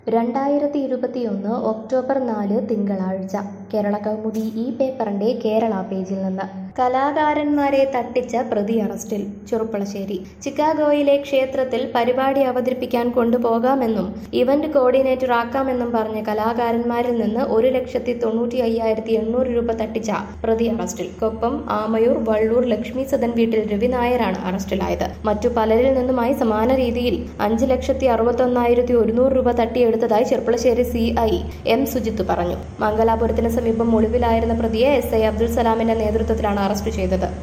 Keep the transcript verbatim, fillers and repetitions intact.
രണ്ടായിരത്തി ഇരുപത്തിയൊന്ന് ഒക്ടോബർ നാല് തിങ്കളാഴ്ച കേരള കൗമുദി ഈ പേപ്പറിന്റെ കേരള പേജിൽ നിന്ന് കലാകാരന്മാരെ തട്ടിച്ച പ്രതി അറസ്റ്റിൽ. ചെറുപ്പളശ്ശേരി. ചിക്കാഗോയിലെ ക്ഷേത്രത്തിൽ പരിപാടി അവതരിപ്പിക്കാൻ കൊണ്ടുപോകാമെന്നും ഇവന്റ് കോർഡിനേറ്റർ ആക്കാമെന്നും പറഞ്ഞ കലാകാരന്മാരിൽ നിന്ന് ഒരു ലക്ഷത്തി തൊണ്ണൂറ്റി അയ്യായിരത്തി എണ്ണൂറ് രൂപ തട്ടിച്ച പ്രതി അറസ്റ്റിൽ. കൊപ്പം ആമയൂർ വള്ളൂർ ലക്ഷ്മി സദൻ വീട്ടിൽ രവി നായരാണ് അറസ്റ്റിലായത്. മറ്റു പലരിൽ നിന്നുമായി സമാന രീതിയിൽ അഞ്ച് ലക്ഷത്തി അറുപത്തി ഒന്നായിരത്തി ഒരുന്നൂറ് രൂപ തട്ടിയെടുത്തതായി Cherpulassery C I M Sujith പറഞ്ഞു. മംഗലാപുരത്തിന് സമീപം ഒളിവിലായിരുന്ന പ്രതിയെ എസ് ഐ അബ്ദുൽ സലാമിന്റെ നേതൃത്വത്തിലാണ് അറസ്റ്റ് ചെയ്തത്.